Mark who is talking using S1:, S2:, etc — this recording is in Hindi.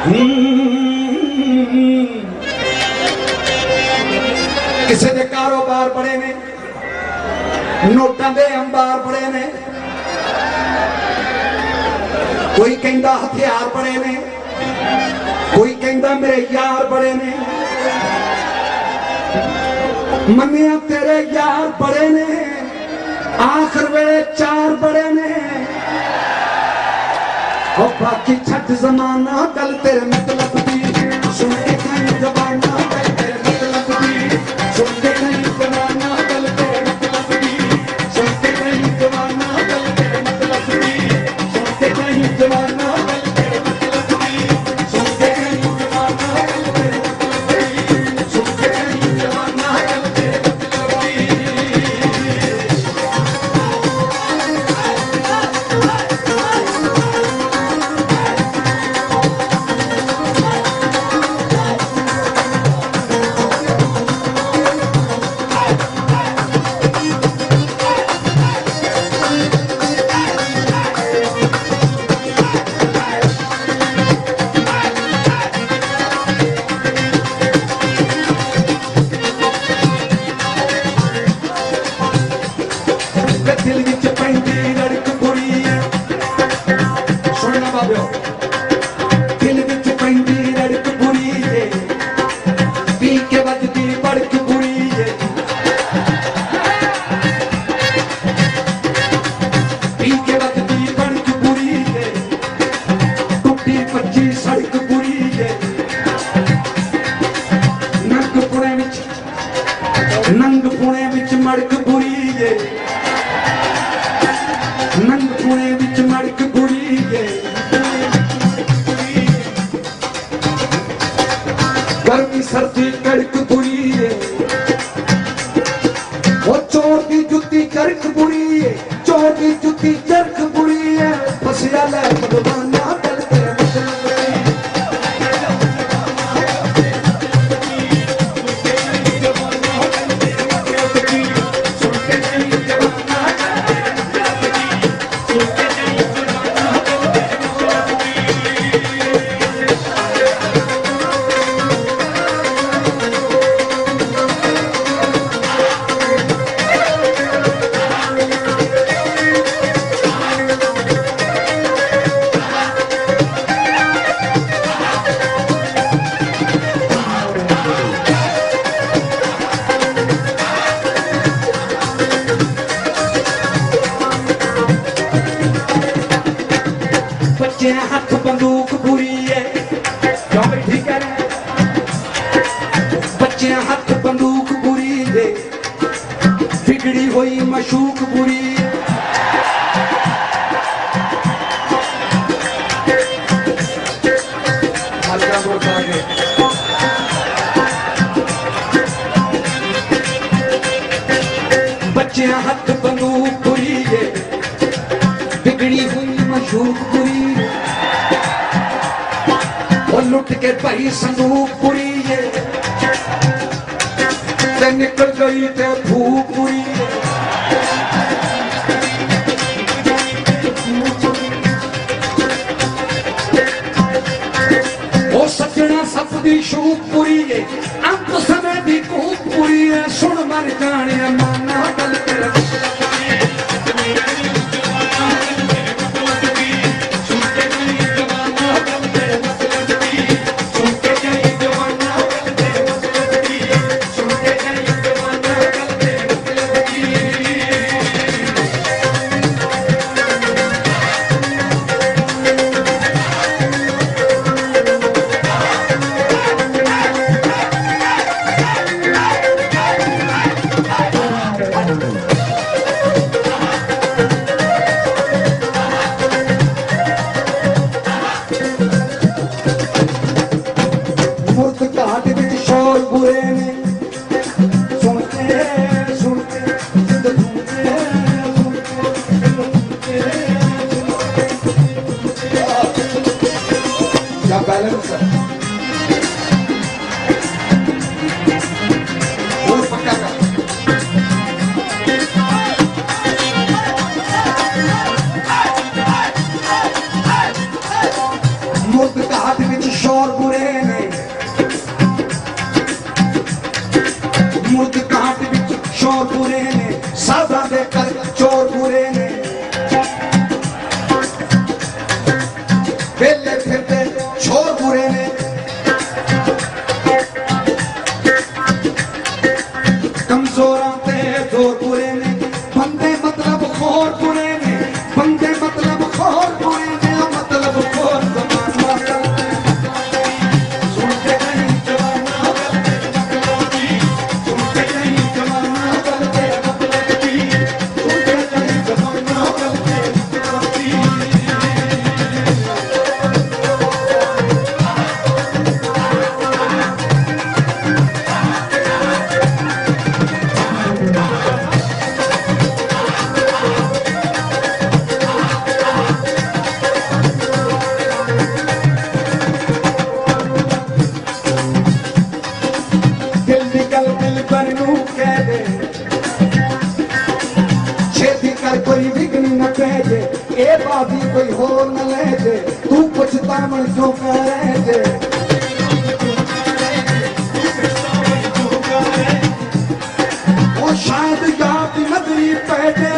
S1: किसी के कारोबार बड़े ने, नोटा दे अंबार बड़े ने, कोई कहता हथियार बड़े ने, कोई कहता मेरे यार बड़े ने। मनिया तेरे यार बड़े ने, आखिर वेले चार बड़े ने। और बाकी छठ जमाना गल तेरे मतलब दी सुन के कहीं जमाना गल तेरे मतलब दी सुन के कहीं जमाना गल तेरे मतलब दी सुन के कहीं जमाना गल तेरे मतलब दी सुन के कहीं जमाना गल तेरे मतलब दी सुन के कहीं जमाना गल तेरे मतलब दी सुन के कहीं जमाना गल तेरे मतलब दी। दिल विच पैंदी रड़क बुरी है, सुनना बाबियो, दिल विच पैंदी रड़क बुरी है, पी के वजदी बड़क बुरी है, पी के वजदी बड़क बुरी है, टुटी पच्ची सड़क बुरी है। नंग पुणे विच मड़क बुरी है, नंग पुणे विच मड़क बुरी है। गर्मी सर्दी कड़क बुरी है, वो चोर की जुत्ती चरक बुरी है, चोर की जुत्ती चरक बुरी है। फसिया ले भगवाना गल तेरे मतलब दी सुन के नहीं जमाना गल तेरे मतलब दी सुन के नहीं जमाना गल तेरे मतलब बच्चे हाथ बंदूक बुरी है, क्यों भाई ठीक है ना? बच्चे हाथ बंदूक बुरी है, बिगड़ी हुई मशूक बुरी है। बच्चे हाथ बंदूक बुरी है, बिगड़ी हुई मशूक बुरी है। और लुट के भरी संदूक बुरी है, ते निकल गई ते भूख बुरी है। ओ सजना सप दी शूक बुरी है, अंत समय दी कूक बुरी है। सुन मर जाने माना गल तेरे मतलब दी सुन के नहीं जमाना गल तेरे मतलब दी सुन के नहीं जमाना गल तेरे मतलब दी सुन के नहीं जमाना गल तेरे मतलब दी। मुर्द घाट विच शोर बुरे ने, सुन के जिद सुनके क्या बैलेंस है वो पक्का कर। मुर्द घाट विच शोर बुरे ने मुर्द घाट विच शोर बुरे ने साधा दे कर चोर बुरे ने वेले फिरते छोर बुरे ने कमजोरां ते जोर बुरे ने बंदे मतलब खोर बुरे ने बंदे मतलब खोर बुरे ने मतलब खोर जमाना गलते सुनते नहीं जमाना गलते मतलब की सुनते नहीं जमाना गलते मतलब की सुनते नहीं जमाना गलते मतलब की दिल निकल दिल पर नू कह दे छेती कर कोई विघ्न न पैजे ए बाबी कोई हो न ले जे तू पछतावन क्यों करे जे ओ शायद याद नजरी पै दे